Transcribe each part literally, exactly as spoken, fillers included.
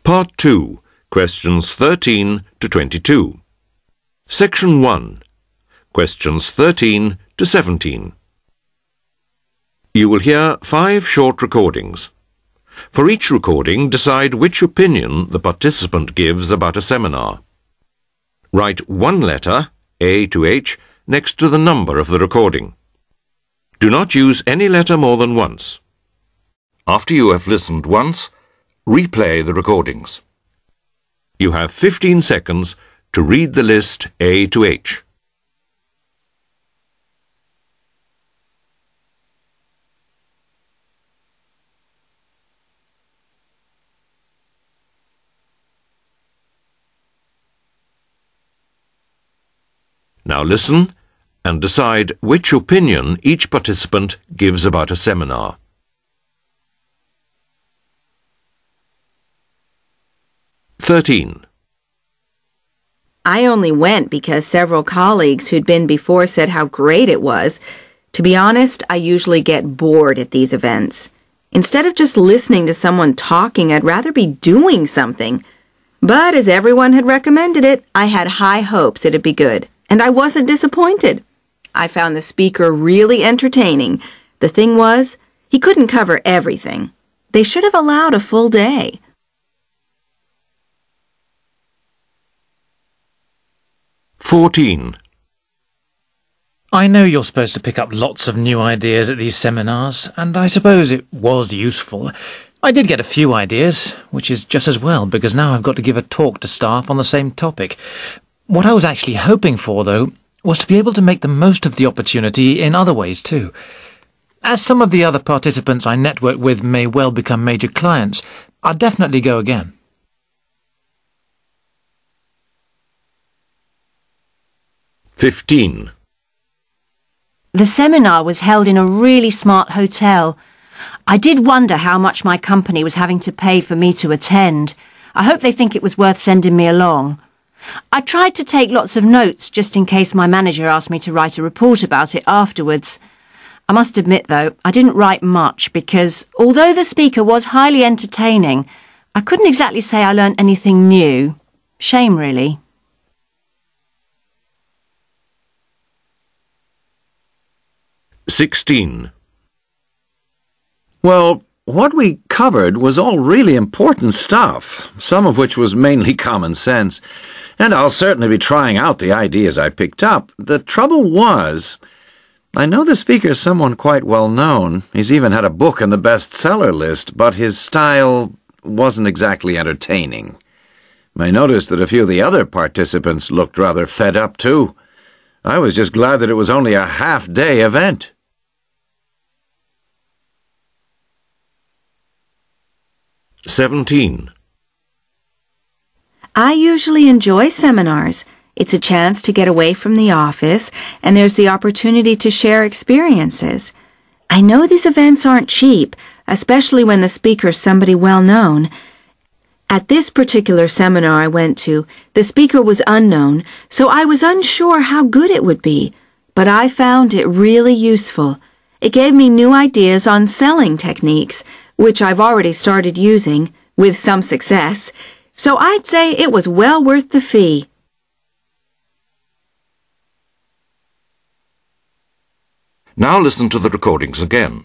Part two, questions thirteen to twenty-two. Section one, questions thirteen to seventeen. You will hear five short recordings. For each recording, decide which opinion the participant gives about a seminar. Write one letter, A to H, next to the number of the recording. Do not use any letter more than once. After you have listened once, replay the recordings. You have fifteen seconds to read the list A to H. Now listen and decide which opinion each participant gives about a seminar. thirteen. I only went because several colleagues who'd been before said how great it was. To be honest, I usually get bored at these events. Instead of just listening to someone talking, I'd rather be doing something. But as everyone had recommended it, I had high hopes it'd be good. And I wasn't disappointed. I found the speaker really entertaining. The thing was, he couldn't cover everything. They should have allowed a full day. fourteen. I know you're supposed to pick up lots of new ideas at these seminars, and I suppose it was useful. I did get a few ideas, which is just as well, because now I've got to give a talk to staff on the same topic. What I was actually hoping for, though, was to be able to make the most of the opportunity in other ways, too. As some of the other participants I network with may well become major clients, I'll definitely go again. fifteen. The seminar was held in a really smart hotel. I did wonder how much my company was having to pay for me to attend. I hope they think it was worth sending me along. I tried to take lots of notes just in case my manager asked me to write a report about it afterwards. I must admit, though, I didn't write much because, although the speaker was highly entertaining, I couldn't exactly say I learnt anything new. Shame, really. sixteen. Well, what we covered was all really important stuff, some of which was mainly common sense, and I'll certainly be trying out the ideas I picked up. The trouble was, I know the speaker's someone quite well known. He's even had a book on the bestseller list, but his style wasn't exactly entertaining. I noticed that a few of the other participants looked rather fed up, too. I was just glad that it was only a half-day event. seventeen. I usually enjoy seminars. It's a chance to get away from the office, and there's the opportunity to share experiences. I know these events aren't cheap, especially when the speaker's somebody well known. At this particular seminar I went to, the speaker was unknown, so I was unsure how good it would be, but I found it really useful. It gave me new ideas on selling techniques, which I've already started using, with some success, so I'd say it was well worth the fee. Now listen to the recordings again.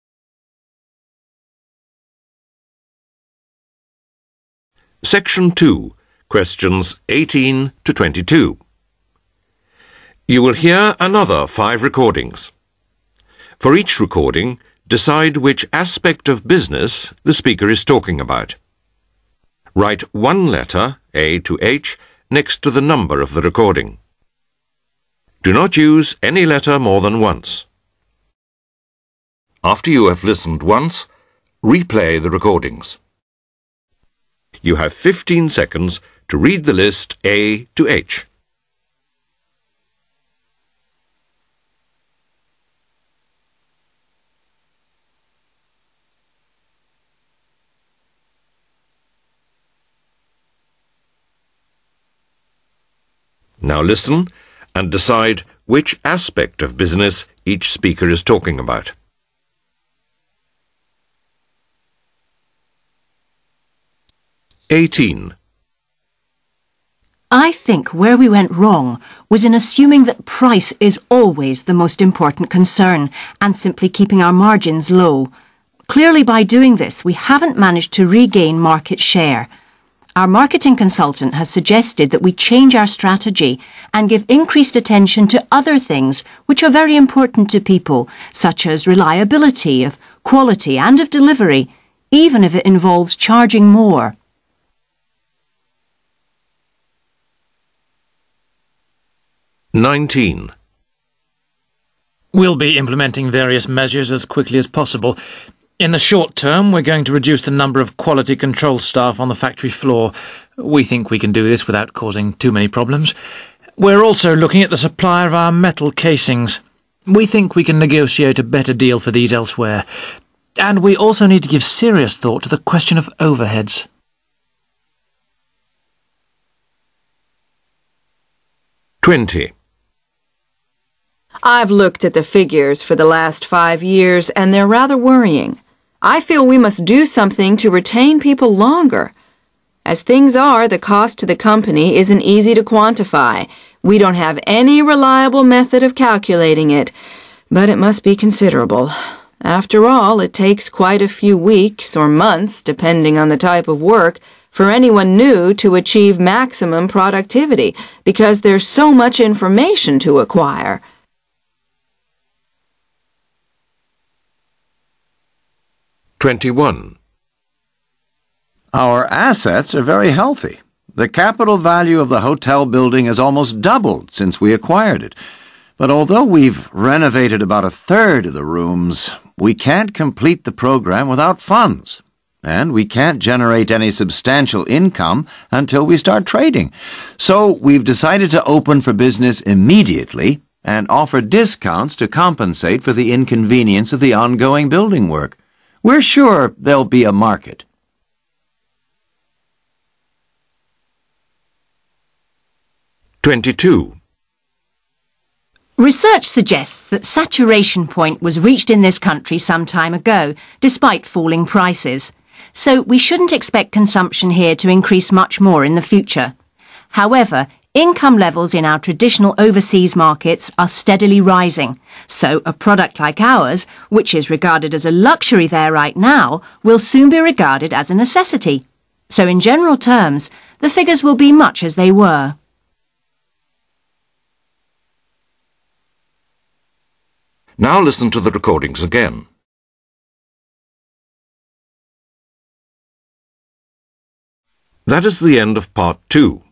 Section two, questions eighteen to twenty-two. You will hear another five recordings. For each recording, decide which aspect of business the speaker is talking about. Write one letter, A to H, next to the number of the recording. Do not use any letter more than once. After you have listened once, replay the recordings. You have fifteen seconds to read the list A to H. Now listen and decide which aspect of business each speaker is talking about. eighteen. I think where we went wrong was in assuming that price is always the most important concern and simply keeping our margins low. Clearly, by doing this, we haven't managed to regain market share. Our marketing consultant has suggested that we change our strategy and give increased attention to other things which are very important to people, such as reliability, of quality and of delivery, even if it involves charging more. nineteen. We'll be implementing various measures as quickly as possible. In the short term, we're going to reduce the number of quality control staff on the factory floor. We think we can do this without causing too many problems. We're also looking at the supply of our metal casings. We think we can negotiate a better deal for these elsewhere. And we also need to give serious thought to the question of overheads. twenty. I've looked at the figures for the last five years, and they're rather worrying. I feel we must do something to retain people longer. As things are, the cost to the company isn't easy to quantify. We don't have any reliable method of calculating it, but it must be considerable. After all, it takes quite a few weeks or months, depending on the type of work, for anyone new to achieve maximum productivity, because there's so much information to acquire. twenty-one. Our assets are very healthy. The capital value of the hotel building has almost doubled since we acquired it. But although we've renovated about a third of the rooms, we can't complete the program without funds. And we can't generate any substantial income until we start trading. So we've decided to open for business immediately and offer discounts to compensate for the inconvenience of the ongoing building work. We're sure there'll be a market. twenty-two. Research suggests that saturation point was reached in this country some time ago, despite falling prices. So we shouldn't expect consumption here to increase much more in the future. However, income levels in our traditional overseas markets are steadily rising, so a product like ours, which is regarded as a luxury there right now, will soon be regarded as a necessity. So in general terms, the figures will be much as they were. Now listen to the recordings again. That is the end of part two.